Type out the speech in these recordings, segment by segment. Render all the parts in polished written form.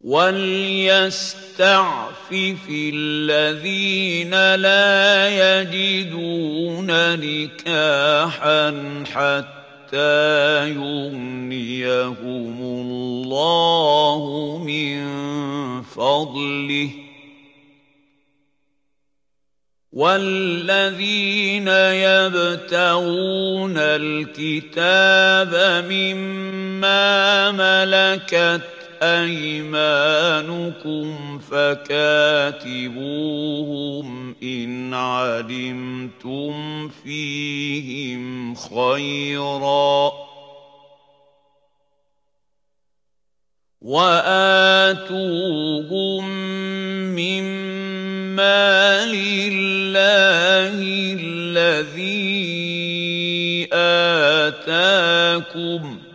وَلْيَسْتَعْفِفِ الَّذِينَ لَا يَجِدُونَ نِكَاحًا حَتَّىٰ يُغْنِيَهُمُ اللَّهُ مِن فَضْلِهِ ۗ وَالَّذِينَ يَبْتَغُونَ الْكِتَابَ مِمَّا مَلَكَتْ أَيْمَانُكُمْ فَكَاتِبُوهُمْ إِنْ عَلِمْتُمْ فِيهِمْ خَيْرًا ۖ وَآتُوهُم مِّن مَّالِ اللَّهِ الَّذِي آتَاكُمْ ۚ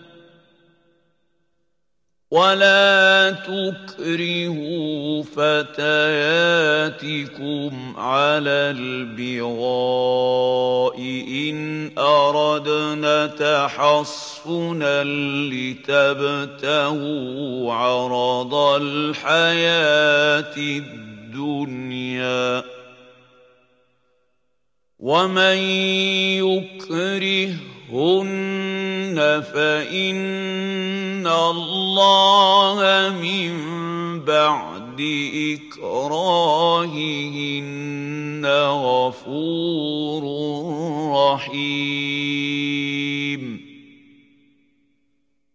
وَلَا تُكْرِهُوا فَتَيَاتِكُمْ عَلَى الْبِغَاءِ إِنْ أَرَدْنَ تَحَصُّنًا لِّتَبْتَغُوا عَرَضَ الْحَيَاةِ الدُّنْيَا ۚ وَمَن يُكْرِههُّنَّ فَإِنَّ اللَّهَ مِن بَعْدِ إِكْرَاهِهِنَّ غَفُورٌ رَّحِيمٌ.